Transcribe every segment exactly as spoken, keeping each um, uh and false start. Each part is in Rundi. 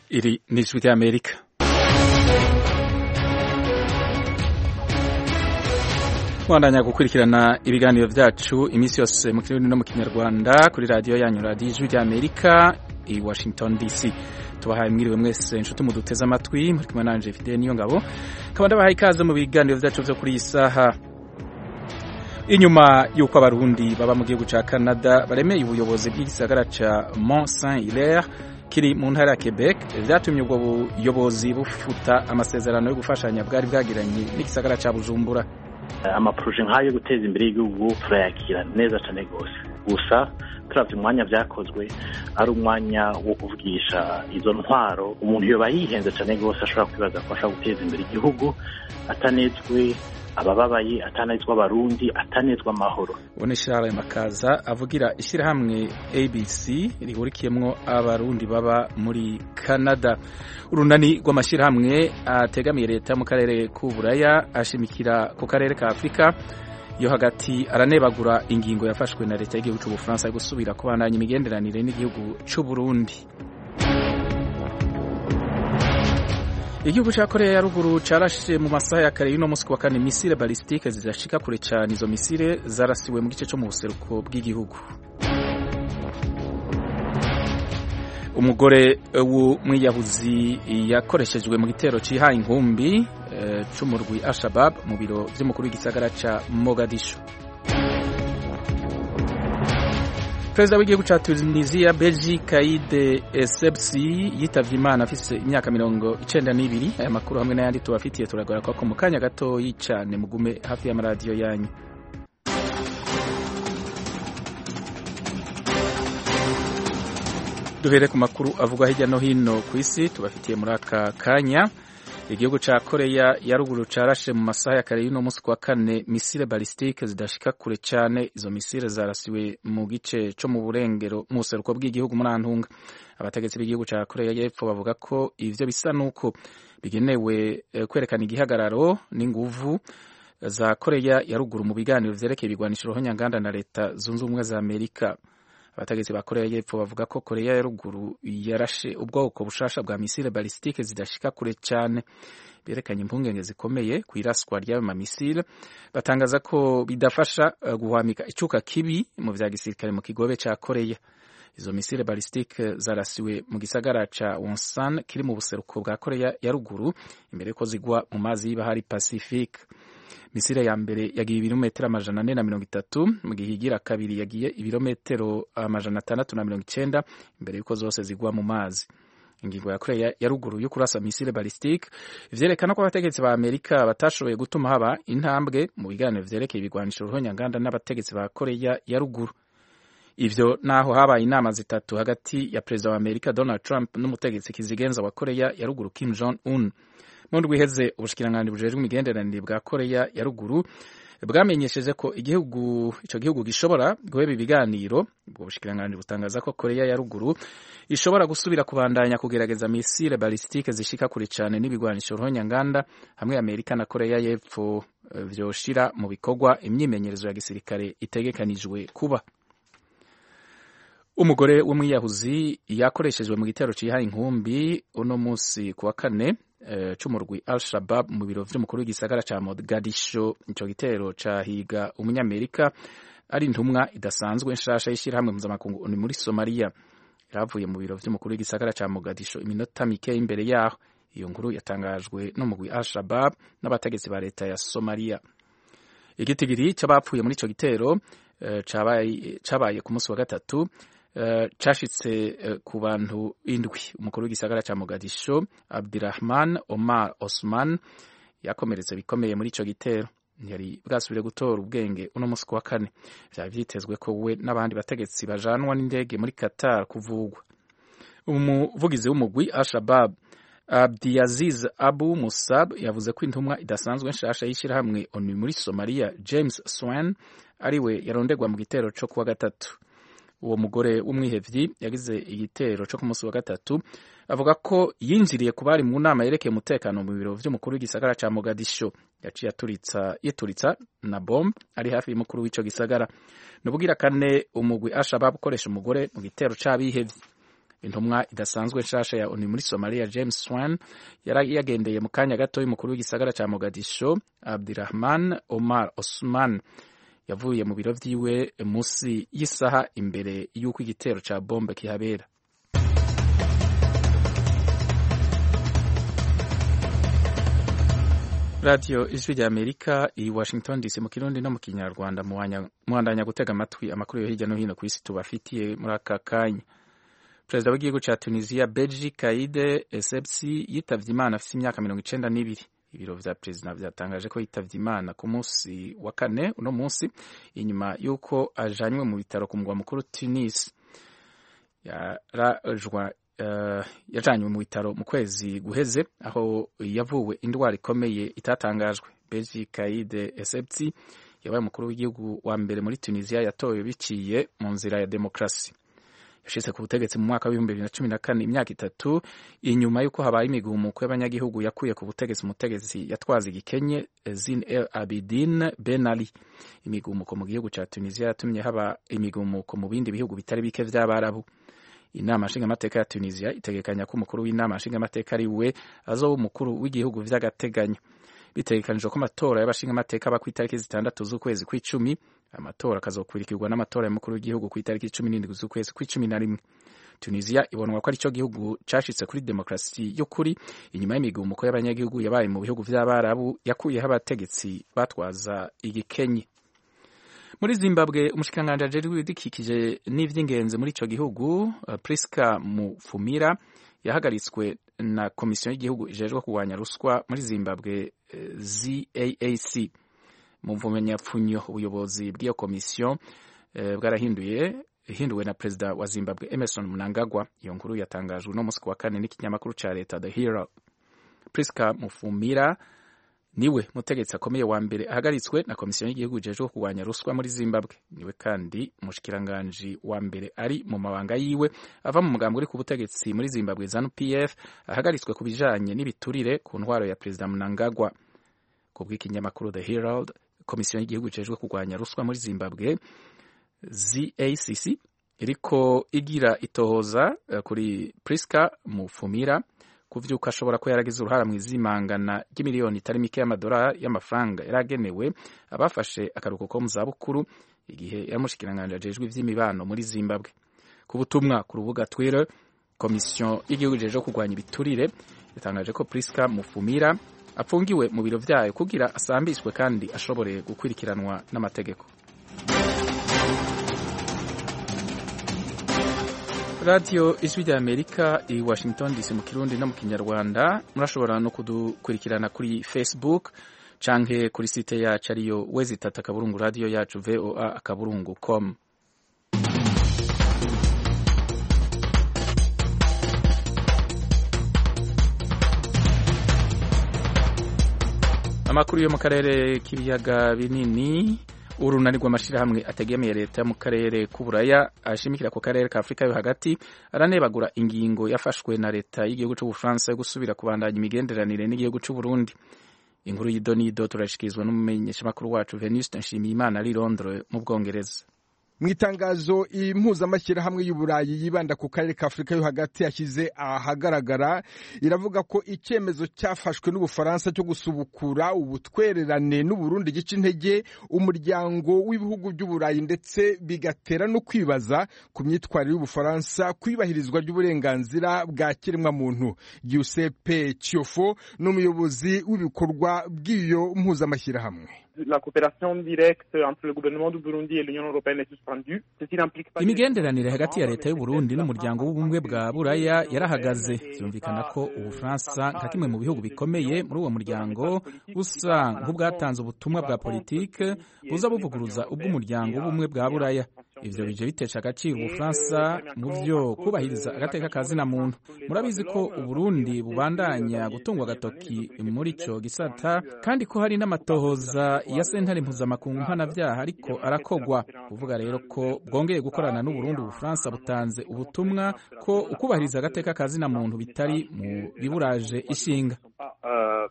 Iri ni ijwi ry'Amerika. Mwandanya gukurikirana ibiganiro vyacu iminsi yose mu Kirundi no mu Kinyarwanda kuri radio yanyu radio ijwi ry'Amerika i Washington D C. Tubahaye mwiriwe mwese inshuti muduteze amatwi muri kumwe nanje Fidel Niyongabo. Kabanda bahaye ikaze mu biganiro vyacu vyo kuri isaha. Inyuma yuko abarundi baba mu gihugu ca Canada baremeye ubuyobozi bw'igisagara ca Mont Saint-Hilaire kiri mu ntara ya Quebec, vyatumye ubwo buyobozi bufuta amasezerano yo gufashanya bwari bwagiranye n'igisagara ca Bujumbura. Amaproje nk'ayo guteza imbere y'igihugu turayakira neza cyane gose, gusa turavye umwanya vyakozwe ari umwanya wo kuvugisha izo ntwaro. Umuntu yoba yihenze cyane gose ashobora kwibaza ko ashaka guteza imbere igihugu atanezwe abababaye, atanezwa abarundi, atanezwa amahoro. One Charles Makaza avugira ishirahamwe A B C rihurikiyemwo abarundi baba muri Canada. Urunani rw'amashirahamwe ategamiye leta mu karere k'Uburaya ashimikira ku karere ka Afrika yo hagati aranebagura ingingo yafashwe na leta y'igihugu cy'u Bufaransa yo gusubira kubandanya imigenderanire n'igihugu cy'u Burundi. Igihugu ca Korea ya ruguru carashe mu masaha ya kare y'uno musi wa kane misile balistike zizashika kure cyane. Izo misile zarasiwe mu gice cyo mu buseruko bw'igihugu. Umugore w'umwiyahuzi yakoreshejwe mu gitero cihaye inkumbi e, c'umurwi Al-Shabaab mu biro vy'umukuru w'igisagara ca Mogadishu. Perezida w'igihugu ca Tunisia Beji Caid Essebsi yitavye Imana afise imyaka mirongo icenda n'ibiri. Aya makuru hamwe n'ayandi tubafitiye turagora ko mu kanya gato y'icane mugume hafi y'amaradiyo yanyu. Duhere ku makuru avugwa hirya no hino ku isi tubafitiye muri aka kanya. Igihugu ca Korea ya ruguru carashe mu masaha ya kare y'uno musi wa kane misile balistike zidashika kure cyane. Izo misile zarasiwe mu gice cyo mu burengero mu seruko bw'igihugu muri Antunga. Abategetsi b'igihugu ca Korea y'Epfo bavuga ko ivyo bisa nuko bigenewe eh, kwerekana igihagararo n'inguvu za Korea ya ruguru mu biganiro vyerekeye ibigwanisho rohonyanganda na leta zunze ubumwe za Amerika. Abategetsi ba Korea y'Epfo bavuga ko Korea ya ruguru yarashe ubwoko bushasha bwa misile balistike zidashika kure cyane, berekanye impungenge zikomeye ku iraswa ry'ayo misile. Batangaza ko bidafasha uh, guhwamika icuka kibi mu vya gisirikare mu kigobe ca Korea. Izo misile balistike zarasiwe mu gisagara ca Wonsan kiri mu buseruko bwa Korea ya ruguru imbere ko zigwa mu mazi y'ibahari Pacific. Misile ya mbere yagiye ibirometero amajana ane na mirongo itatu, mu gihe igira kabiri yagiye ibirometero amajana atandatu na mirongo icenda imbere yuko zose zigwa mu mazi. Ingingo ya Korea ya ruguru yo kurasa misile balistike vyerekana ko abategetsi ba Amerika batashoboye gutuma haba intambwe mu biganiro vyerekeye ibigwanisho ruhonyanganda n'abategetsi ba Korea ya ruguru. Ivyo naho habaye inama zitatu hagati ya perezida wa Amerika Donald Trump n'umutegetsi kizigenza wa Korea ya ruguru Kim Jong Un. Mu ndwi iheze ubushikiranganji bujejwe imigenderanire bwa Korea ya ruguru bwamenyesheje ko igihugu ico gihugu gishobora guheba ibiganiro. Ubwo bushikiranganji butangaza ko Korea ya ruguru ishobora gusubira kubandanya kugerageza misile balistike zishika kure cyane n'ibigwanisho rohonyanganda hamwe Amerika na Korea y'Epfo vyoshira mu bikorwa imyimenyerezo ya gisirikare itegekanijwe kuba. Umugore w'umwiyahuzi yakoreshejwe mu gitero cihaye inkumbi uno musi kuwa kane Uh, c'umurwi Al-Shabaab mu biro vy'umukuru w'igisagara ca Mogadishu. Ico gitero cahiga umunyamerika ari intumwa idasanzwe nshasha y'ishirahamwe mpuzamakungu ni muri Somalia. Yaravuye mu biro vy'umukuru w'igisagara ca Mogadishu iminota mike imbere yaho. Iyo nkuru yatangajwe n'umugwi Al-Shabaab n'abategetsi ba leta ya Somalia. Igitigiri c'abapfuye muri ico gitero uh, cabaye cabaye ku munsi wa gatatu Uh, cashitse uh, ku bantu indwi. Umukuru w'igisagara ca Mogadishu Abdirahman Omar Osman yakomeretse bikomeye muri ico gitero. Yari bwasubire gutora ubwenge uno musi wa kane. Vyari vyitezwe ko we n'abandi bategetsi bajanwa n'indege muri Qatar kuvugwa. Umuvugizi w'umugwi Al-Shabaab Abdiaziz Abu Musab yavuze ko intumwa idasanzwe nshasha y'ishirahamwe ONU muri Somalia James Swan ariwe yarondegwa mu gitero co kuwa gatatu. Uwo mugore w'umwihevyi yagize igitero cyo ku munsi wa gatatu avuga ko yinjiriye kubari mu nama yerekeye umutekano mu biro vy'umukuru w'igisagara ca Mogadishu. Yaciye aturitsa yituritsa na bomb ari hafi y'umukuru w'ico gisagara. Nubugira kane umugwi Al-Shabaab ukoresha umugore mu gitero c'abihevyi. intumwa idasanzwe nshasha ya ONU muri Somalia James Swan yari yagendeye mu kanya gato y'umukuru w'igisagara ca Mogadisho Abdirahman Omar Osman yavuye mu biro vyiwe musi y'isaha imbere y'uko igitero ca bombe kihabera. Radio Ijwi rya Amerika i Washington D C mu Kirundi no mu Kinyarwanda muhandanya gutega amatwi amakuru yo hirya no hino ku isi tubafitiye muri aka kanya. Perezida w'igihugu ca Tunisia Beji Caid Essebsi yitavye Imana afise imyaka mirongo icenda n'ibiri. Ibiro vya perezida vyatangaje ko yitavye Imana ku munsi wa kane uno munsi inyuma yuko ajanywe mu bitaro ku mugwa mukuru Tunis. Yarajwa Uh, yajanywe mu bitaro mu kwezi guheze aho yavuwe indwara ikomeye itatangajwe. Beji Caid Essebsi yabaye umukuru w'igihugu wa mbere muri Tunisia yatowe biciye mu nzira ya demokrasi. Yashitse ku butegetsi mu mwaka w'ibihumbi bibiri na cumi na kane, imyaka itatu inyuma y'uko habaye imigumuko y'abanyagihugu yakuye ku butegetsi umutegetsi yatwaza igikenye Zine El Abidine Ben Ali. Imigumuko mu gihugu ca Tunisia yatumye haba imigumuko mu bindi bihugu bitari bike vy'Abarabu. Inama nshingamateka ya Tunisia itegekanya ko umukuru w'inama nshingamateka ari we azoba umukuru w'igihugu vy'agateganyo. Bitegekanijwe ko amatora y'abashingamateka aba ku itariki zitandatu z'ukwezi kw'icumi. Amatora akazokurikirwa n'amatora y'umukuru w'igihugu ku itariki cumi n'indwi z'ukwezi kw'icumi na rimwe. Tunisia ibonwa ko ari cyo gihugu cashitse kuri demokrasi y'ukuri inyuma y'imigumuko y'abanyagihugu yabaye mu bihugu vy'Abarabu yakuyeho abategetsi batwaza igikenye. Muri Zimbabwe umushikanganje ajejwe ibidukikije n'ivy'ingenzi muri ico gihugu Priska Mufumira yahagaritswe na komisiyo y'igihugu ijejwe kurwanya ruswa muri Zimbabwe Z A A C. Mu mvumenyapfunyo ubuyobozi bw'iyo komisiyo bwarahinduye ihinduwe na perezida wa Zimbabwe Emmerson Mnangagwa. Iyo nkuru yatangajwe no musi wa kane n'ikinyamakuru ca leta The Herald. Priska Mufumira niwe mutegetsi akomeye wa mbere ahagaritswe na komisiyo y'igihugu ijejwe kurwanya ruswa muri Zimbabwe. Niwe kandi umushikiranganje wa mbere ari mu mabanga yiwe ava mu mugambwe uri ku butegetsi muri Zimbabwe ZANU P F ahagaritswe ku bijanye n'ibiturire ku ntwaro ya perezida Mnangagwa. Ku bw'ikinyamakuru The Herald, komisiyo y'igihugu ijejwe kurwanya ruswa muri Zimbabwe Z A C C iriko igira itohoza kuri Priska Mufumira kuvyuka ashobora ko yaragize uruhara mu izimangana ry'imiliyoni itari mike y'amadolari y'amafaranga yaragenewe abafashe akaruhuko ko mu zabukuru igihe yamushikiranganje ajejwe ivy'imibano muri Zimbabwe. Ku butumwa ku rubuga Twitter, komisiyo y'igihugu ijejwe kurwanya ibiturire yatangaje ko Priska Mufumira apfungiwe mu biro vyayo kugira asambishwe kandi ashobore gukurikiranwa n'amategeko. Radio Ijwi rya Amerika i Washington D C mu Kirundi no mu Kinyarwanda. Murashobora no kudukurikirana kuri Facebook canke kuri site yacu ariyo wezi tatu akaburungu radio yacu V O A akaburungu com. Amakuru yo mu karere k'ibiyaga binini. Urunani rw'amashirahamwe ategamiye leta mu karere k'Uburaya ashimikira ku karere ka Afrika yo hagati aranebagura ingingo yafashwe na leta y'igihugu cy'u Bufaransa yo gusubira kubandanya imigenderanire n'igihugu cy'u Burundi. Inkuru y'idonido turashikizwa n'umumenyeshamakuru wacu Venuste Nshimiyimana ari Londres mu Bwongereza. Mwitangazo impuzamashyirahamwe y'Uburayi yibanda ku karere ka Afrika yo hagati yashyize ahagaragara iravuga ko icyemezo cyafashwe n'Ubufaransa cyo gusubukura ubutwererane n'u Burundi gica intege umuryango w'ibihugu by'Uburayi ndetse bigatera no kwibaza ku myitwarire y'Ubufaransa kwibahirizwa ry'uburenganzira bwa kiremwa muntu. Giuseppe Ciofo n'umuyobozi w'ibikorwa bw'iyo mpuzamashyirahamwe. La coopération directe entre le gouvernement du Burundi et l'Union européenne est suspendue. Ceci n'implique pas imigenderanire hagati ya leta y'u Burundi n'umuryango w'ubumwe bwa Buraya yarahagaze. Byumvikana ko Ubufaransa nka kimwe mu bihugu bikomeye muri uwo muryango busa nk'ubwatanze ubutumwa bwa politike buza buvuguruza ubw'umuryango w'ubumwe bwa Buraya. Ivyo bije bitesha agaciro Ubufaransa mu vyo kubahiriza agateka kazina muntu. Murabizi ko Uburundi bubandanya gutungwa agatoki muri ico gisata kandi ko hari n'amatohoza ya sentare mpuzamakungu mpanavyaha ariko arakogwa. Kuvuga rero ko bwongeye gukorana n'u Burundi, Ubufaransa butanze ubutumwa ko ukubahiriza agateka kazina muntu bitari mu biburaje ishinga.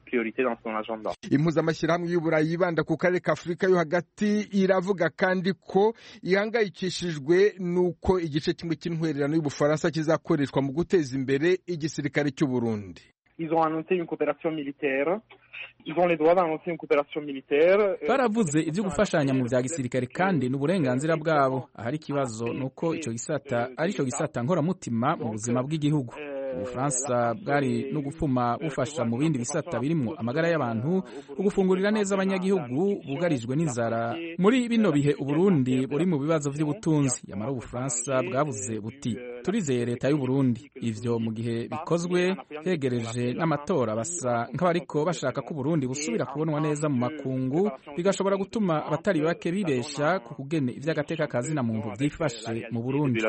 priorité dans son agenda. Impuzamashyirahamwe y'Uburayi yibanda ku karere ka Afurika yo hagati iravuga kandi ko ihangayikishijwe nuko igice kimwe cy'intwererano y'Ubufaransa kizakoreshwa mu guteza imbere igisirikare cy'u Burundi. Ils ont annoncé une coopération militaire. Ils ont les droits d'annoncer une coopération militaire. Baravuze ivyo gufashanya mu vya gisirikare kandi n'uburenganzira bwabo. Ahari ikibazo nuko ico gisata ari cyo gisata nkoramutima mu buzima bw'igihugu. Ubufaransa bwari no gufuma bufasha mu bindi bisata birimo amagara y'abantu, ugufungurira neza abanyagihugu bugarijwe n'inzara. Muri bino bihe Uburundi buri mu bibazo vy'ubutunzi, yamara Ubufaransa bwabuze buti turizeye leta y'u Burundi. Ivyo mu gihe bikozwe hegereje n'amatora basa nk'abariko bashaka ko Burundi busubira kubonwa neza mu makungu, bigashobora gutuma abatari bake bibesha ku kugene ivy'agateka kazi na muntu vyifashe mu Burundi.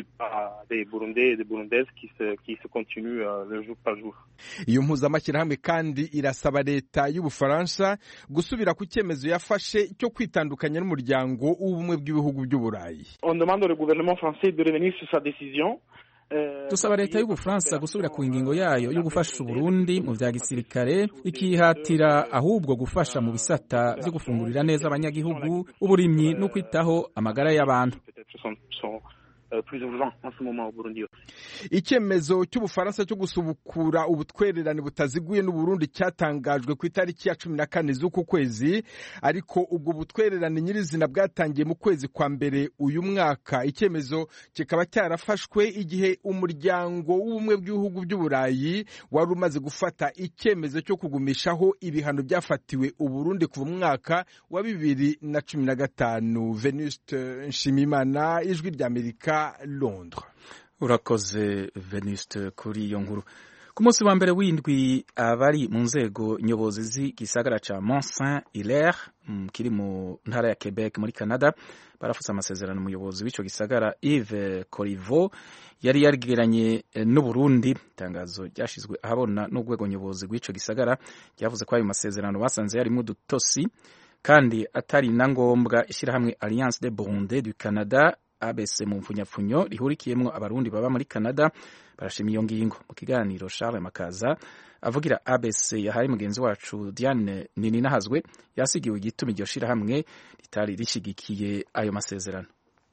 Iyo mpuzamashyirahamwe kandi irasaba leta y'Ubufaransa gusubira ku cyemezo yafashe cyo kwitandukanya n'umuryango w'ubumwe bw'ibihugu by'Uburayi. Dusaba leta y'Ubufaransa gusubira ku ngingo yayo yo gufasha Uburundi mu vya gisirikare, ikihatira ahubwo gufasha mu bisata vyo gufungurira neza abanyagihugu, uburimyi no kwitaho amagara y'abantu. Icyemezo cy'Ubufaransa cyo gusubukura ubutwererane butaziguye n'Uburundi cyatangajwe ku itariki ya cumi na kane z'uku kwezi, ariko ubwo butwererane nyirizina bwatangiye mu kwezi kwa mbere uyu mwaka. Icyemezo kikaba cyarafashwe igihe umuryango w'ubumwe bw'ibihugu by'Uburayi wari umaze gufata icyemezo cyo kugumishaho ibihano byafatiwe Uburundi kuva mu mwaka wa bibiri na cumi na gatanu. Venuste Nshimimana, Ijwi ry'Amerika, Londres. Urakoze Venuste kuri iyo nkuru. Ku munsi wa mbere w'indwi abari mu nzego nyobozi z'igisagara ca Mont Saint Hilaire kiri mu ntara ya Quebec muri Canada barafutse amasezerano umuyobozi w'ico gisagara Yves Corriveau yari yarigiranye n'u Burundi. Itangazo ryashizwe ahabona n'urwego nyobozi rw'ico gisagara ryavuze ko ayo masezerano basanze yarimo udutosi kandi atari na ngombwa. Ishyirahamwe Alliance des Burundais du Canada A B C mu mfunyapfunyo rihurikiyemwo abarundi baba muri Canada barashima iyo ngingo. Mu kiganiro Charles Makaza avugira A B C yahaye mugenzi wacu Diane Nininahazwe yasigiwe igituma iryo shirahamwe ritari rishigikiye ayo masezerano.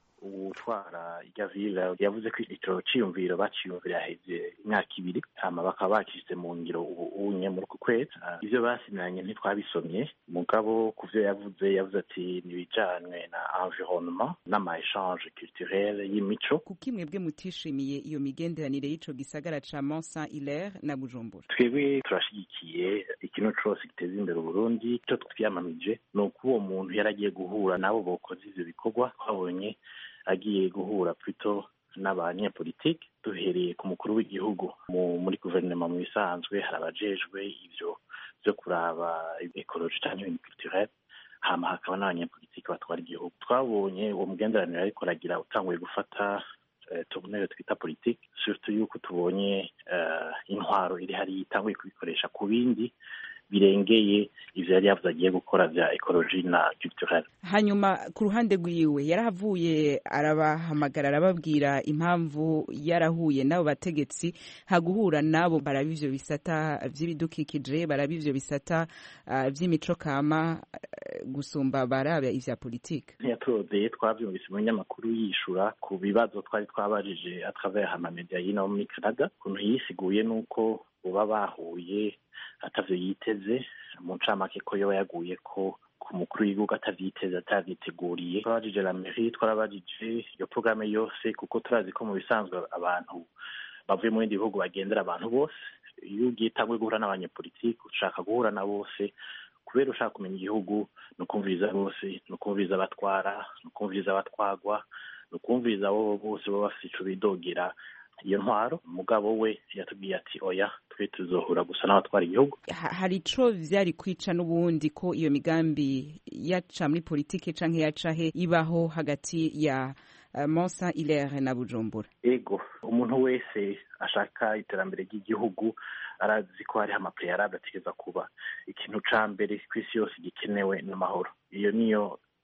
Utwara irya ville yavuze ko ico ciyumviro baciyumvira heze imyaka ibiri hama bakaba bakishyize mu ngiro ubunye muri ku kwezi. Ivyo basinanye ntitwabisomye, mugabo kuvyo yavuze yavuze ati nibijanwe na environnement n'ama échange culturel y'imico. Kuki mwebwe mutishimiye iyo migenderanire y'ico gisagara ca Mont Saint Hilaire na Bujumbura? Twebwe turashigikiye ikintu cose giteza imbere Burundi. Ico twiyamamije ni uko uwo muntu yaragiye guhura nabo bokoze ivyo bikorwa. Twabonye agiye guhura plutôt n'abanyepolitike, duhereye ku mukuru w'igihugu. Muri guverinoma mu bisanzwe hari abajejwe ivyo vyo kuraba ecologie canke culturelle, hama hakaba n'abanyepolitike batwara igihugu. Twabonye uwo mugenderanire ariko aragira utanguye gufata tournure twita politique, surtout yuko tubonye intwaro iri hari itanguye kubikoresha ku bindi birengeye ivyo yari yavuze agiye gukora vya ecologie na culturelle. Hanyuma ku ruhande rwiwe yarahavuye arabahamagara arababwira impamvu yarahuye nabo bategetsi haguhura nabo baraba ivyo bisata vy'ibidukikije, baraba ivyo bisata uh, vy'imico kama uh, gusumba baraba ivya politike. Ntiyatodeye twavyumvise mu nyamakuru yishura ku bibazo twari twabajije à travers ama media y'ino muri Canada. Kuntu yisiguye nuko uba bahuye atavyo yiteze, mu ncamake ko yoba yaguye ko ku mukuru w'igihugu atavyiteze atavyiteguriye. Twabajije la mairie, twarabajije iyo programme yose, kuko turazi ko mu bisanzwe abantu bavuye mu bindi bihugu bagendera abantu bose. Iyo ugiye utangwe guhura n'abanyepolitike ushaka guhura na bose, kubera ushaka kumenya igihugu no kumviriza bose, no kumviriza abatwara, no kumviriza abatwagwa, no kumviriza abo bose baba bafite ico bidogera iyo ntwaro. Umugabo we yatubwiye ati oya, twe tuzohura gusa n'abatwara igihugu. Hari ico vyari kwica n'ubundi ko iyo migambi yaca muri politike canke yacahe ibaho hagati ya uh, Mont Saint Hilaire na Bujumbura? Ego, umuntu wese ashaka iterambere ry'igihugu arazi ko hari amaprealable ategeza kuba. Ikintu ca mbere kw'isi yose gikenewe n'amahoro. Iyo niyo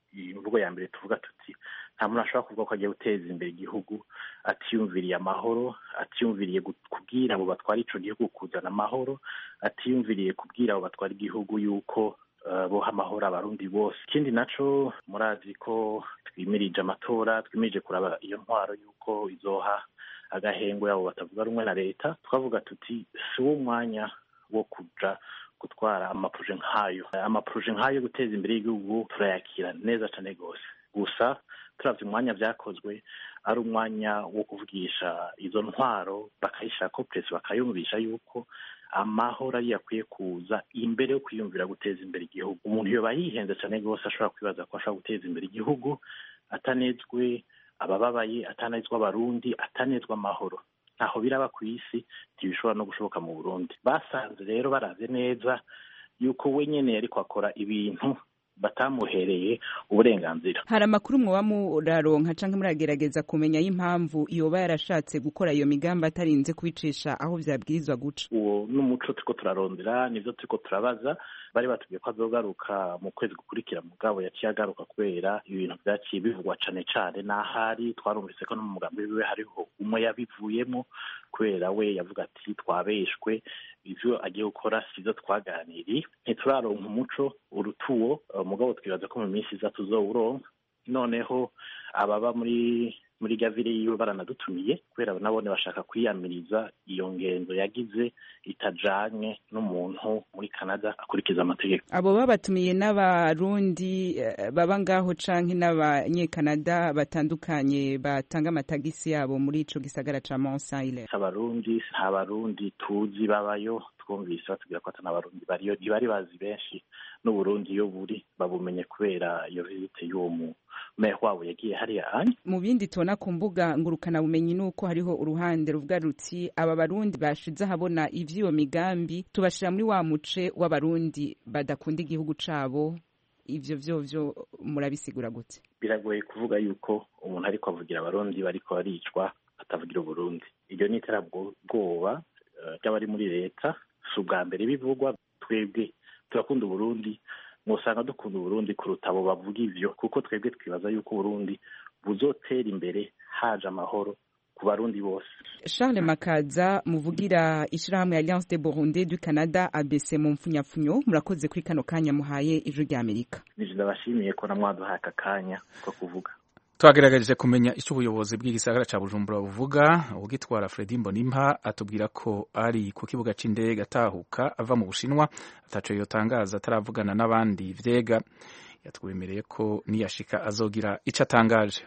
imvugo ya mbere tuvuga tuti nta muntu ashobora kuvuga ko agiye guteza imbere igihugu atiyumviriye amahoro, atiyumviriye kubwira abo batwara ico gihugu kuzana amahoro, atiyumviriye kubwira abo batwara igihugu yuko uh, boha amahoro abarundi bose. Ikindi naco murazi ko twimirije amatora, twimirije kuraba iyo ntwaro yuko izoha agahengwe abo batavuga rumwe na leta, twavuga tuti si wo mwanya wo kuja gutwara amaproje nk'ayo. Amaproje nk'ayo guteza imbere y'igihugu turayakira neza cane gose, gusa turavye umwanya vyakozwe ari umwanya wo kuvugisha izo ntwaro bakayishira ko presi bakayumvisha yuko amahoro ari yakwiye kuza imbere yo kwiyumvira guteza imbere igihugu. Umuntu yoba yihenze cane gose ashobora kwibaza ko ashobora guteza imbere igihugu atanezwe abababaye, atanezwe abarundi, atanezwe amahoro. Ntaho biraba ku isi ntibishobora no gushoboka mu Burundi. Basanze rero baraze neza yuko we nyene yariko akora ibintu batamuhereye uburenganzira. Hari amakuru mwoba muraronka canke muragerageza kumenya y'impamvu yoba yarashatse gukora iyo migambi atarinze kubicisha aho vyabwirizwa guca? Uwo n'umuco turiko turarondera, nivyo turiko turabaza. Bari batubwiye ko azogaruka mu kwezi gukurikira, mugabo yaciye agaruka kubera ibintu vyaciye bivugwa cane cane, n'ahari twarumvise ko no mu mugambi wiwe hariho umwe yabivuyemo kubera we yavuga ati twabeshwe, ivyo agiye gukora sivyo twaganiriye. Ntituraronka umuco urutuwo, mugabo twibaza ko mu minsi iza tuzowuronka. Noneho ababa muri muri gavire yiwe baranadutumiye kubera nabone bashaka kwiyamiriza iyo ngendo yagize itajanye n'umuntu muri Canada akurikiza amategeko. Abo babatumiye n'abarundi baba ngaho canke n'abanyekanada batandukanye batanga amatagisi yabo muri ico gisagara ca Mont-Saint-Hilaire? Abarundi abarundi tuzi babayo, twumvise batubwira ko atana abarundi bariyo, ntibari bazi benshi n'Uburundi iyo buri babumenye kubera iyo visite y'uwo mu meya wabo yagiye hariya anye. Mu bindi tubona ku mbuga ngurukana bumenyi nuko hariho uruhande ruvuga ruti aba barundi bashize habona ivy'iyo migambi tubashira muri wa muce w'abarundi badakunda igihugu cabo. Ivyo vyo vyo murabisigura gute? Biragoye kuvuga yuko umuntu ariko avugira abarundi bariko baricwa atavugira Uburundi. Iryo ni iterabwoba ry'abari muri leta, si ubwa mbere bivugwa. Twebwe turakunda Uburundi, musanga dukunda Uburundi kuruta abo bavuga ivyo, kuko twebwe twibaza yuko Uburundi buzotera imbere haje amahoro ku barundi bose. Charles Makaza, muvugira ishirahamwe Alliance des Burundais du Canada A B C mu mfunyapfunyo, murakoze kuri kano kanya muhaye ijwi rya Amerika. Nije ndabashimiye ko namwaduhaye aka kanya ko kuvuga. Twagerageje kumenya icyo ubuyobozi bw'igisagara ca Bujumbura buvuga. Ugitwara Fredy Mbonimpa atubwira ko ari ku kibuga c'indege atahuka ava mu Bushinwa, ataco yotangaza ataravugana n'abandi vyega. Yatwemereye ko niyashika azogira ico atangaje.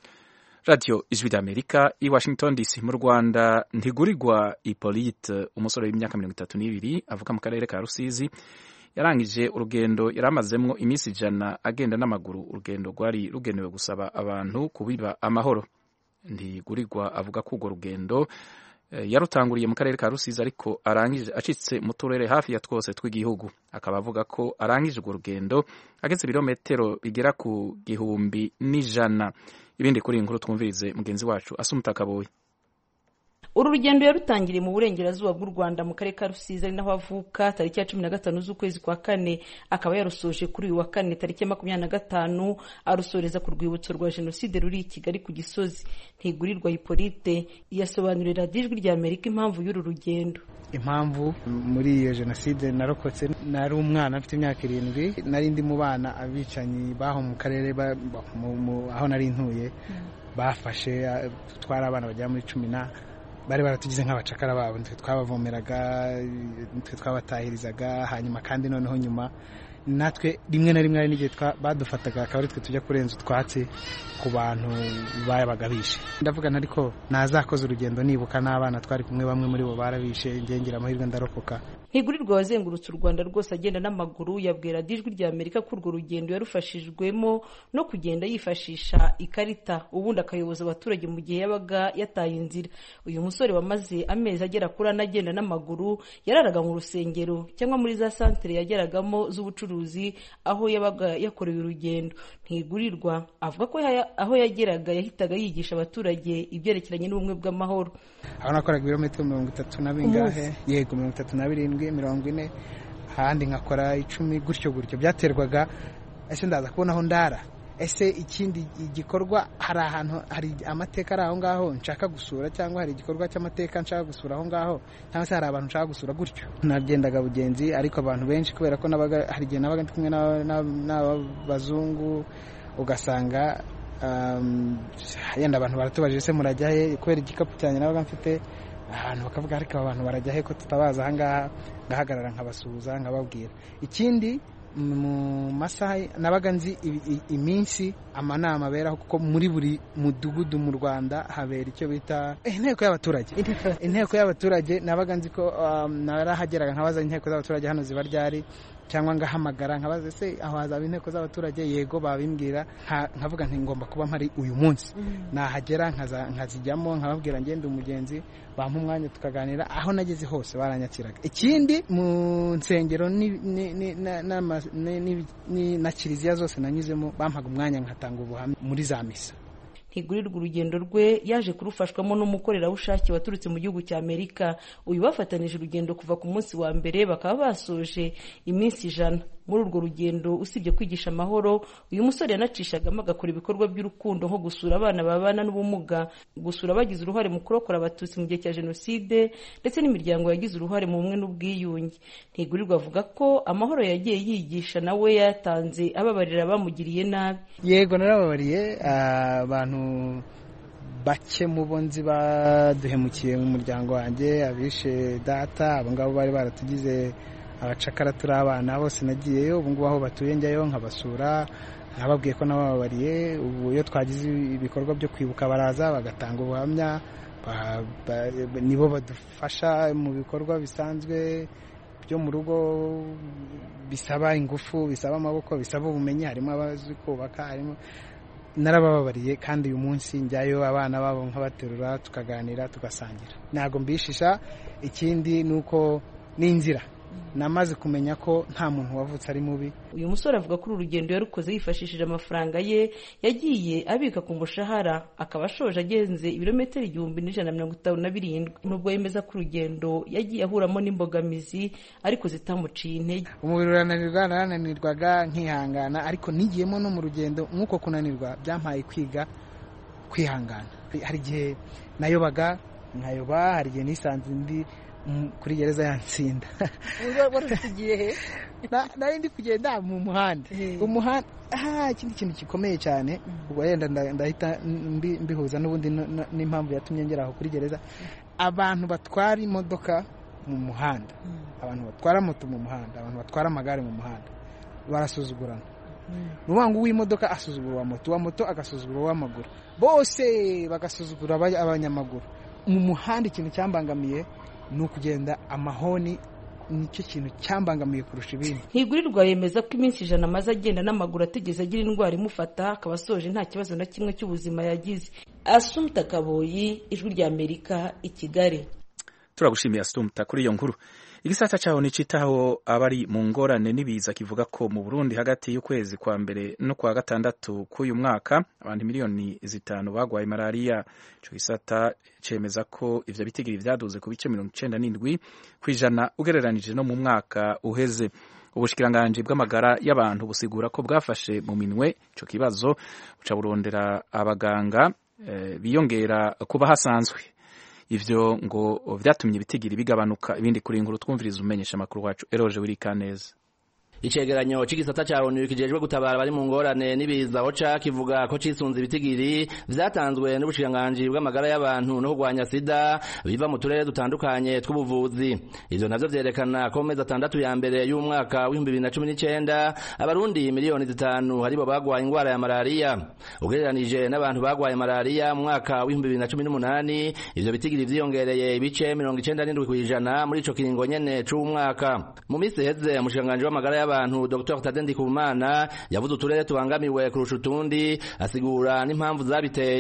Radio Ijwi d'Amerika i Washington D C. Mu Rwanda ntigurirwa Hippolyte, umusore w'imyaka mirongo itatu n'ibiri avuka mu karere ka Rusizi, yarangije urugendo yaramazemwo iminsi ijana agenda n'amaguru. Urugendo rwari rugenewe gusaba abantu kubiba amahoro. Ntigurirwa avuga ko urwo rugendo e, yarutanguriye mu karere ka Rusizi ariko arangije acitse mu turere hafi ya twose tw'igihugu. Akaba avuga ko arangije urwo rugendo ageze ibirometero bigera ku gihumbi n'ijana. Ibindi kuri inkuru twumvirize mugenzi wacu Asumta Kaboyi. Uru rugendo yarutangiriye mu burengerazuba bw'u Rwanda mu karere ka Rusizi ari naho avuka tariki ya cumi na gatanu z'ukwezi kwa kane, akaba yarusoje kuri uyu wa kane tariki ya makumyabiri na gatanu, arusoreza ku rwibutso rwa Jenoside ruri i Kigali ku Gisozi. Ntigurirwa Hippolyte yasobanurira Ijwi rya Amerika impamvu y'uru rugendo. Impamvu muri iyo Jenoside narokotse, nari umwana mfite imyaka irindwi, nari ndi mu bana abicanyi baho mu karere aho nari ntuye bafashe, twari abana bagera muri cumi na bari baratugize nk'abacakara babo, nitwe twabavomeraga, nitwe twabatahirizaga. Hanyuma kandi noneho nyuma natwe rimwe na rimwe ari n'igihe badufataga akaba ari twe tujya kurenza utwatsi ku bantu bayabaga bishe. Ndavuga ariko nazakoze urugendo nibuka n'abana twari kumwe, bamwe muri bo barabishe, ngengera amahirwe ndarokoka. Ntigurirwa wazengurutse u Rwanda rwose agenda n'amaguru yabwira Ijwi rya Amerika ko urwo rugendo yarufashijwemo no kugenda yifashisha ikarita, ubundi akayoboza abaturage mu gihe yabaga yataye inzira. Uyu musore wamaze amezi agera kuri ane agenda n'amaguru yararaga mu rusengero cyangwa muri za santere yageragamo z'ubucuruzi aho yabaga yakorewe urugendo. Ntigurirwa avuga ko aho yageraga yahitaga yigisha abaturage ibyerekeranye n'ubumwe bw'amahoro. Aho nakoraga ibirometero mirongo itatu na bingahe, yego mirongo itatu na birindwi, mirongo ine, ahandi nkakora icumi, gutyo gutyo. Byaterwaga ese ndaza kubona aho ndara, ese ikindi igikorwa hari ahantu hari amateka ari aho ngaho nshaka gusura cyangwa hari igikorwa cy'amateka nshaka gusura aho ngaho cyangwa se hari abantu nshaka gusura gutyo. Nagendaga bugenzi ariko abantu benshi kubera ko nabaga hari igihe nabaga ndi kumwe n'abazungu ugasanga um, yenda abantu baratubajije se murajya he kubera igikapu cyane nabaga mfite ahantu bakavuga ariko abantu barajya he ko tutabaza aha ngaha ngahagarara nkabasuhuza nkababwira. Ikindi mu masaha nabaga nzi iminsi amanama abera kuko muri buri mudugudu mu Rwanda habera icyo bita inteko y'abaturage inteko y'abaturage nabaga nzi ko narahageraga nkabaza inteko z'abaturage hano ziba ryari cyangwa ngahamagara nkabaza se aho hazaba inteko z'abaturage yego babimbwira nkavuga nti ngomba kuba mpari uyu munsi nahagera nkazijyamo nkababwira ngende umugenzi bampa umwanya tukaganira aho nageze hose baranyakiraga. Ikindi mu nsengero na kiliziya zose nanyuzemo bampaga umwanya nkatanga ubuhamya muri za misa. Ntigurirwa urugendo rwe yaje kurufashwamo n'umukorerabushake waturutse mu gihugu cya Amerika. Uyu bafatanije urugendo kuva ku munsi wa mbere bakaba basoje iminsi ijana. Muri urwo rugendo usibye kwigisha amahoro uyu musore yanacishagamo agakora ibikorwa by'urukundo nko gusura abana babana n'ubumuga, gusura abagize uruhare mu kurokora abatutsi mu gihe cya jenoside ndetse n'imiryango yagize uruhare mu bumwe n'ubwiyunge. Ntigurirwa avuga ko amahoro yagiye yigisha nawe yatanze ababarira bamugiriye nabi. Yego narababariye abantu bake mu bonzi baduhemukiye mu muryango wanjye, abishe data abo ngabo bari baratugize abacakara turi abana bose nagiyeyo ubu ngubu aho batuye njyayo nkabasura nababwiye ko nababariye. Ubu iyo twagize ibikorwa byo kwibuka baraza bagatanga ubuhamya, nibo badufasha mu bikorwa bisanzwe byo mu rugo bisaba ingufu, bisaba amaboko, bisaba ubumenyi, harimo abazi kubaka, harimo narababariye kandi uyu munsi njyayo abana babo nkabaterura tukaganira tugasangira, ntago mbishisha. Ikindi nuko n'inzira namaze kumenya ko nta muntu wavutse ari mubi. Uyu musore avuga ko urugendo yarukoze yifashishije amafaranga ye yagiye abika ku mushahara, akaba ashoje agenze ibirometero igihumbi n'ijana na mirongo itanu na birindwi. Nubwo yemeza ko urugendo yagiye ahuramo n'imbogamizi ariko zitamuciye intege. Umubiri urananirwa, narananirwaga nkihangana, ariko nigiyemo no mu rugendo nk'uko kunanirwa byampaye kwiga kwihangana. Hari igihe nayobaga nkayoba, hari igihe nisanze ndi kuri gereza yantsinda. Waratugiye he? Nari ndi kugenda mu muhanda. Umuhanda ah ikindi kintu gikomeye cyane ubwo yenda ndahita mbihuza n'ubundi n'impamvu yatumye ngera aho kuri gereza. Abantu batwara imodoka mu muhanda, abantu batwara moto mu muhanda, abantu batwara amagare mu muhanda barasuzugurana. Nuwangu w'imodoka asuzugura wa moto, wa moto agasuzugura w'amaguru, bose bagasuzugura abanyamaguru. Mu muhanda ikintu cyambangamiye ni ukugenda amahoni, nicyo kintu cyambangamiye kurusha ibindi. Ntigurirwa yemeza ko iminsi ijana amaze agenda n'amaguru atigeze agira indwara imufata, akaba asoje nta kibazo na kimwe cy'ubuzima yagize. Assumpta Kaboyi, Ijwi rya Amerika, i Kigali. Turagushimiye Assumpta kuri iyo nkuru. Igisata cyaho nicitaho abari mu ngorane nibiza kivuga ko mu Burundi hagati y'ukwezi kwa mbere no kwa gatandatu k'uyu mwaka abantu miliyoni zitanu bagwaye malaria. Ico gisata cemeza ko ivyo bitigiri vyaduze ku bice mirongo icenda n'indwi kwijana ugereranije no mu mwaka uheze. Ubushikiranganje bw'amagara y'abantu busigura ko bwafashe mu minwe ico kibazo buca burondera abaganga e, biyongera kuba hasanzwe. Ivyo ngo vyatumye ibitigiri bigabanuka. Ibindi kuri inkuru twumviriza umenyesha makuru wacu Eroje Wirikaneza. Icegeranyo c'igisata ca O N U kijejwe gutabara bari mu ngorane nibiza oca kivuga ko cisunze ibitigiri vyatanzwe n'ubushikiranganje bw'amagara y'abantu no kurwanya sida biva mu turere dutandukanye tw'ubuvuzi. Ivyo navyo vyerekana ko mezi atandatu ya mbere y'umwaka w'ibihumbi bibiri na cumi n'icenda abarundi miliyoni zitanu haribo bagwaye ingwara ya malaria, ugereranije n'abantu bagwaye malaria mu mwaka w'ibihumbi bibiri na cumi n'umunani. Ivyo bitigiri vyiyongereye ibice mirongo icenda n'indwi kwijana muri ico kiringo nyene c'umwaka. Mu misi heze umushikiranganji w'amagara y'abantu Doctor Tadende Ndikumana yavuze uturere tubangamiwe kurusha utundi, asigura n'impamvu zabiteye.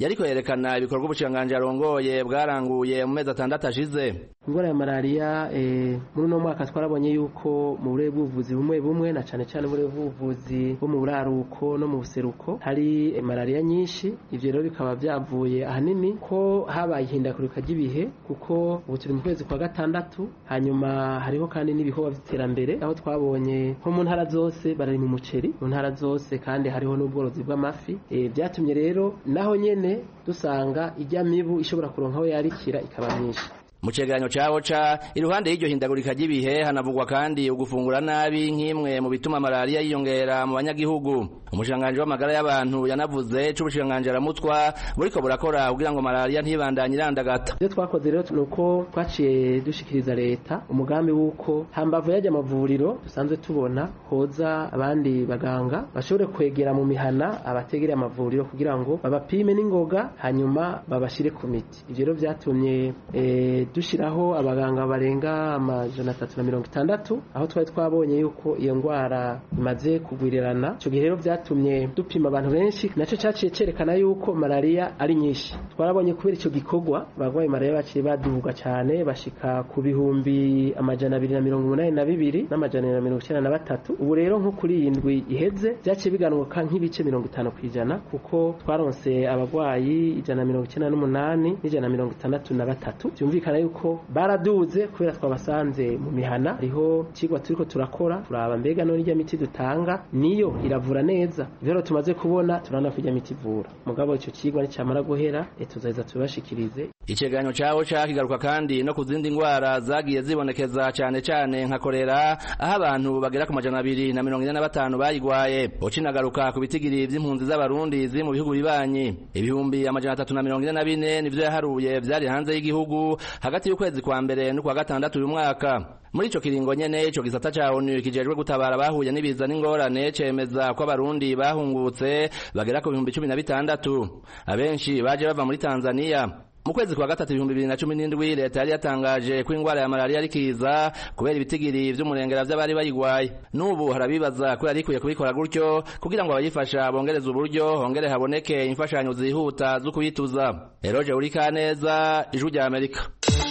yariko yerekana ibikorwa ubushinganje arongoye bwaranguye mu mezi atandatu ashize. Ingwara ya malaria eh muri no mwaka twarabonye yuko mu burere bw'ubuvuzi bumwe bumwe na cane cane muri bw'ubuvuzi bwo mu buraruko no mu buseruko hari eh, malaria nyinshi. Ivyo rero bikaba byavuye ahanini ko habaye ihindagurika ry'ibihe kuko ubu turi mu kwezi kwa gatandatu, hanyuma hariho kandi n'ibikorwa by'iterambere aho twabonye nko mu ntara zose barari mu muceri mu ntara zose kandi hariho n'ubworozi bw'amafi. Eh byatumye rero naho nyene dusanga ijya mibu ishobora kuronkaho yarikira ikaba myinshi. Mu cegeranyo cawo ca iruhande y'iryo hindagurika ry'ibihe hanavugwa kandi ugufungura nabi nk'imwe mu bituma malaria yiyongera mu banyagihugu. Umushanganje w'amagara y'abantu yanavuze c'ubushanganje aramutwa buriko burakora kugira ngo malaria ntibandanye irandagata. Ivyo twakoze rero nuko twaciye dushikiriza leta umugambi wuko hambavu y'ajya amavuriro dusanzwe tubona hoza abandi baganga bashobore kwegera mu mihana abategereye amavuriro kugira ngo babapime n'ingoga hanyuma babashire ku miti. Ivyo rero vyatumye eh dushiraho abaganga barenga amajana atatu na mirongo itandatu aho twari twabonye yuko iyo ngwara imaze kugwirirana. Ico gihe rero vyatumye dupima abantu benshi, naco caciye cerekana yuko malaria ari nyinshi. Twarabonye kubera ico gikorwa bagwaye malaria baciye baduhuga cyane bashika ku bihumbi amajana abiri na mirongo umunani na bibiri n'amajana na mirongo icyenda na batatu. Ubu rero nko kuri indwi iheze vyaciye biganuka nk'ibice mirongo itanu kwijana kuko twaronse abagwayi ijana na mirongo icyenda n'umunani n'ijana na mirongo itandatu na batatu. Byumvikana yuko baraduze kubera twabasanze mu mihana. Hariho cigwa turiko turakora turaba mbega none irya miti dutanga niyo iravura neza. Rero tumaze kubona turana kujya miti ivura mugabo ico cigwa nicamara guhera etuzaiza tubashikirize. Icegeranyo cawo cakigaruka kandi no kuzindi ngwara zagiye zibonekeza cane cane nka kolera aho abantu bagera ku majana abiri na mirongo ine na batanu bayigwaye. Ucinagaruka ku bitigiri vy'impunzi z'abarundi ziri mu bihugu bibanyi ibihumbi amajana atatu na mirongo ine na bine nivyo yaharuye vyari hanze y'igihugu hagati y'ukwezi kwa mbere no kwa gatandatu uyu mwaka. Muri ico kiringo nyene ico gisata ca O N U kijejwe gutabara bahuye n'ibiza n'ingorane cemeza ko abarundi bahungutse bagera ku bihumbi cumi na bitandatu. Abenshi baje bava muri Tanzania. Mu kwezi kwa gatatu ibihumbi bibiri na cumi n'indwi leta yari yatangaje ko ingwara ya malaria ari kiza kubera ibitigiri vy'umurengera vy'abari bayigwaye. N'ubu harabibaza ko yari ikwiye kubikora gutyo kugira ngo abayifasha bongereze uburyo hongere haboneke imfashanyo zihuta zo kuyituza. Eroje Urikaneza, Ijwi rya Amerika.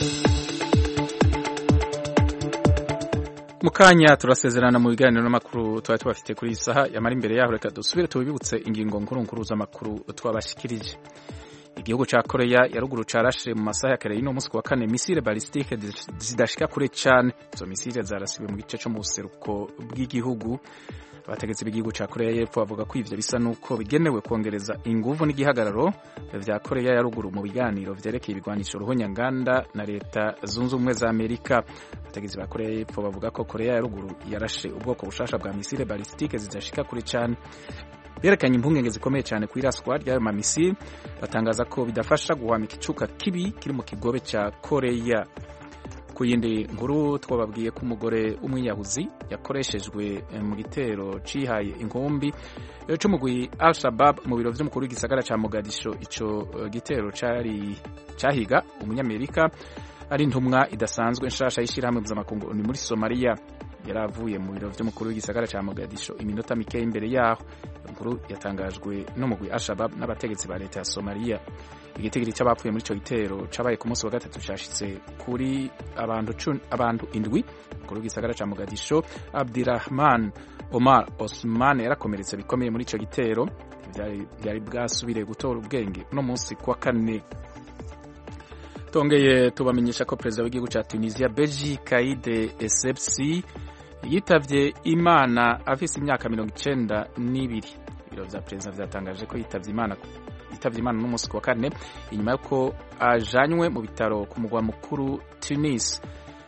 Mukanya turasezerana mu biganiro n'amakuru twari tubafite kuri isaha yamara imbere yaho reka dusubire tubibutse ingingo nkuru nkuru z'amakuru twabashikirije. Igihugu ca Korea ya ruguru carashe mu masaha ya kare y'ino musi wa kane misile balistike zidashika kure cyane. Izo misile zarasiwe mu gice cyo mu buseruko bw'igihugu. Abategetsi b'igihugu ca Korea y'Epfo bavuga ko ivyo bisa nuko bigenewe kongereza inguvu n'igihagararo vya Korea ya ruguru mu biganiro vyerekeye ibigwanisho ruhonyanganda na leta zunze ubumwe za Amerika. Abategetsi ba Korea y'Epfo bavuga ko Korea ya ruguru yarashe ubwoko bushasha bwa misile balistike zidashika kure cyane. Berekanye impungenge zikomeye cyane ku iraswa ry'ayo mamisile, batangaza ko bidafasha guhamika icuka kibi kiri mu kigobe ca Korea. Ku yindi nkuru twababwiye ko umugore w'umwiyahuzi yakoreshejwe mu gitero cihaye inkumbi c'umugwi Al-Shabaab mu biro vy'umukuru w'igisagara ca Mogadisho. Ico gitero cari cahiga umunyamerika ari ntumwa idasanzwe nshasha y'ishirahamwe mpuzamakungu ni muri Somalia. Yaravuye mu biro vy'umukuru w'igisagara ca Mogadisho iminota mike imbere yaho. Inkuru yatangajwe n'umugwi Al-Shabaab n'abategetsi ba leta ya Somalia. Igitigiri c'abapfuye muri ico gitero cabaye ku munsi wa gatatu cashitse kuri abantu abantu indwi. Umukuru w'igisagara ca Mogadisho Abdirahman Omar Osman yarakomeretse bikomeye muri ico gitero. Byari bwasubire gutora ubwenge no munsi kwa kane. Tongeye tubamenyesha ko perezida w'igihugu ca Tunisia Beji Caid Essebsi yitavye Imana afise imyaka mirongo icenda n'ibiri. Ibiro vya perezida vyatangaje ko yitavye Imana yitavye Imana n'umunsi wa kane inyuma yuko ajanywe mu bitaro ku mugwa mukuru Tunis.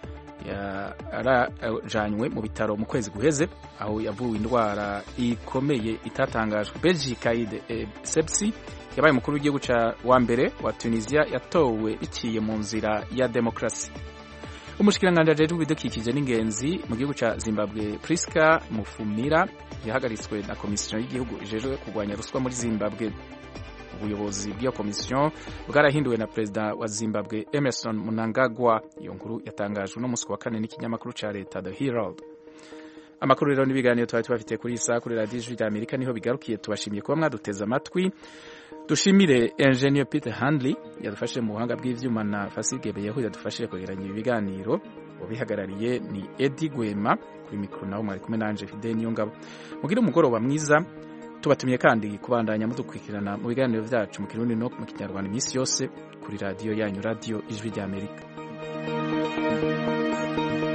Yarajanywe mu bitaro mu kwezi guheze aho yavuwe indwara ikomeye itatangajwe. Beji Caid Essebsi yabaye umukuru w'igihugu ca wa mbere wa Tunisia yatowe biciye mu nzira ya demokrasi. Umushikiranganje ajejwe ibidukikije n'ingenzi mu gihugu ca Zimbabwe Priska Mufumira yahagaritswe na komisiyo y'igihugu ijejwe kurwanya ruswa muri Zimbabwe. Ubuyobozi bw'iyo komisiyo bwarahinduwe na perezida wa Zimbabwe Emmerson Mnangagwa. Iyo nkuru yatangajwe no musi wa kane n'ikinyamakuru ca leta The Herald. amakuru rero n'ibiganiro twari tubafitiye kuri iyi saha kuri radiyo ijwi rya amerika niho bigarukiye. tubashimiye kuba mwaduteze amatwi. dushimire Engineer Peter Handley yadufashije mu buhanga bw'ivyuma na Fasige Beyeho yadufashije kwegeranya ibi biganiro. ubihagarariye ni Eddie Gwema, kuri mikoro naho mwari kumwe nanje Fidel Niyongabo. mugire umugoroba mwiza. Tubatumiye kandi kubandanya mudukurikirana mu biganiro vyacu mu Kirundi no mu Kinyarwanda iminsi yose kuri radiyo yanyu, radiyo ijwi rya Amerika.